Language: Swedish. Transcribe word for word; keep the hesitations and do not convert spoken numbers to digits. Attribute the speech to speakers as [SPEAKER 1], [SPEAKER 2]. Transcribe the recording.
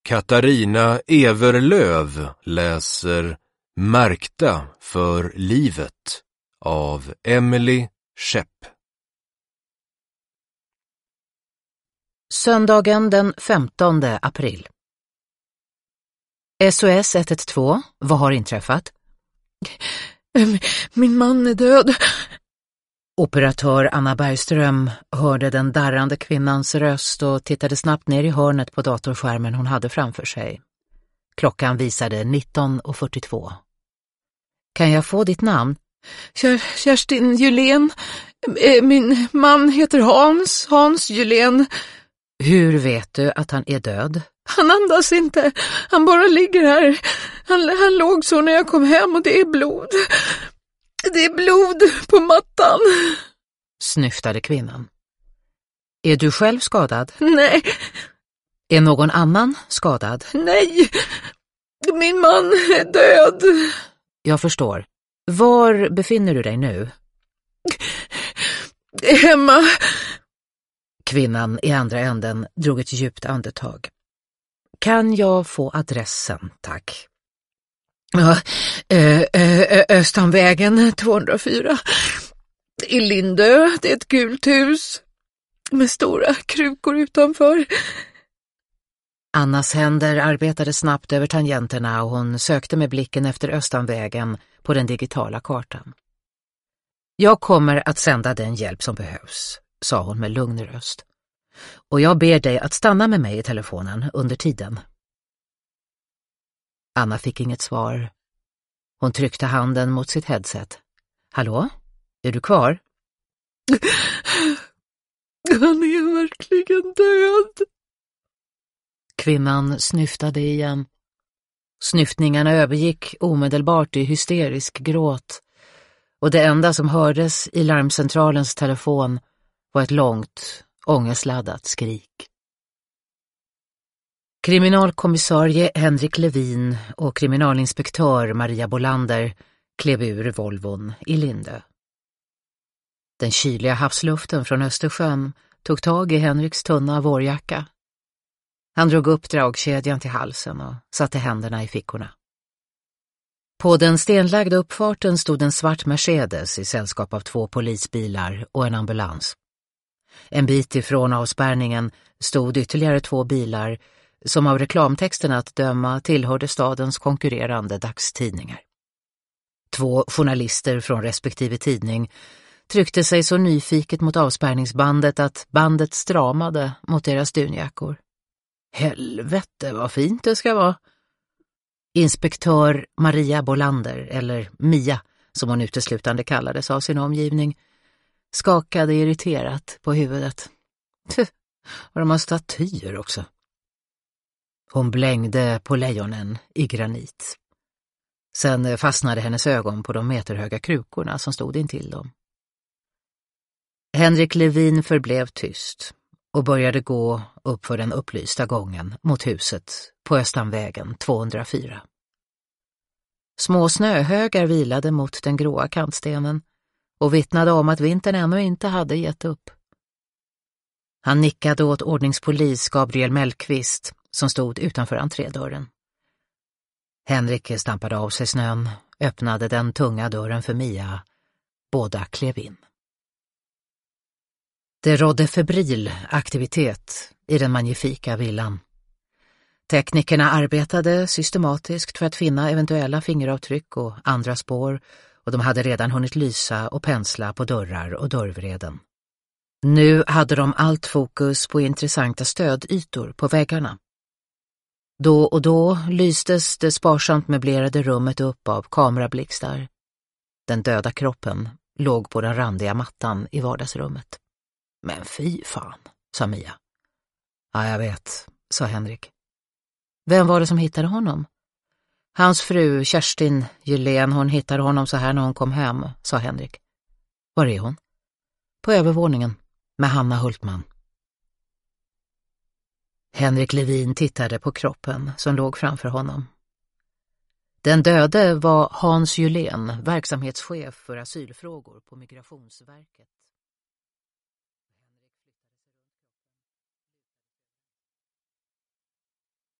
[SPEAKER 1] Katarina Everlöv läser Märkta för livet av Emily Schepp.
[SPEAKER 2] Söndagen den femtonde april. S O S ett ett två, vad har inträffat?
[SPEAKER 3] Min man är död.
[SPEAKER 2] Operatör Anna Bergström hörde den darrande kvinnans röst och tittade snabbt ner i hörnet på datorskärmen hon hade framför sig. Klockan visade nitton fyrtiotvå. Kan jag få ditt namn?
[SPEAKER 3] Kerstin Julén. Min man heter Hans, Hans Julén.
[SPEAKER 2] Hur vet du att han är död?
[SPEAKER 3] Han andas inte, han bara ligger här. Han, han låg så när jag kom hem och det är blod. Det är blod på mattan.
[SPEAKER 2] Snyftade kvinnan. Är du själv skadad?
[SPEAKER 3] Nej.
[SPEAKER 2] Är någon annan skadad?
[SPEAKER 3] Nej. Min man är död.
[SPEAKER 2] Jag förstår. Var befinner du dig nu?
[SPEAKER 3] Hemma.
[SPEAKER 2] Kvinnan i andra änden drog ett djupt andetag. Kan jag få adressen, tack?
[SPEAKER 3] Ja, ö, ö, Östanvägen tvåhundrafyra. I Lindö, det är ett gult hus med stora krukor utanför.
[SPEAKER 2] Annas händer arbetade snabbt över tangenterna och hon sökte med blicken efter Östanvägen på den digitala kartan. Jag kommer att sända den hjälp som behövs, sa hon med lugn röst. Och jag ber dig att stanna med mig i telefonen under tiden. Anna fick inget svar. Hon tryckte handen mot sitt headset. Hallå? Är du kvar?
[SPEAKER 3] Han är verkligen död.
[SPEAKER 2] Kvinnan snyftade igen. Snyftningarna övergick omedelbart i hysterisk gråt. Och det enda som hördes i larmcentralens telefon var ett långt, ångestladdat skrik. Kriminalkommissarie Henrik Levin och kriminalinspektör Maria Bolander klev ur Volvon i Lindö. Den kyliga havsluften från Östersjön tog tag i Henriks tunna vårjacka. Han drog upp dragkedjan till halsen och satte händerna i fickorna. På den stenlagda uppfarten stod en svart Mercedes i sällskap av två polisbilar och en ambulans. En bit ifrån avspärrningen stod ytterligare två bilar som av reklamtexterna att döma tillhörde stadens konkurrerande dagstidningar. Två journalister från respektive tidning tryckte sig så nyfiket mot avspärrningsbandet att bandet stramade mot deras dunjackor. Helvete vad fint det ska vara. Inspektör Maria Bolander, eller Mia som hon uteslutande kallades av sin omgivning, skakade irriterat på huvudet. Och de har statyer också. Hon blängde på lejonen i granit. Sen fastnade hennes ögon på de meterhöga krukorna som stod intill dem. Henrik Levin förblev tyst och började gå upp för den upplysta gången mot huset på Östanvägen tvåhundrafyra. Små snöhögar vilade mot den gråa kantstenen och vittnade om att vintern ännu inte hade gett upp. Han nickade åt ordningspolis Gabriel Mellqvist som stod utanför entrédörren. Henrik stampade av sig snön, öppnade den tunga dörren för Mia. Båda klev in. Det rådde febril aktivitet i den magnifika villan. Teknikerna arbetade systematiskt för att finna eventuella fingeravtryck och andra spår och de hade redan hunnit lysa och pensla på dörrar och dörrvreden. Nu hade de allt fokus på intressanta stödytor på väggarna. Då och då lystes det sparsamt möblerade rummet upp av kamerablixtar. Den döda kroppen låg på den randiga mattan i vardagsrummet. Men fy fan, sa Mia. Ja, jag vet, sa Henrik. Vem var det som hittade honom? Hans fru Kerstin Julén, hon hittade honom så här när hon kom hem, sa Henrik. Var är hon? På övervåningen, med Hanna Hultman. Henrik Levin tittade på kroppen som låg framför honom. Den döde var Hans Julén, verksamhetschef för asylfrågor på Migrationsverket.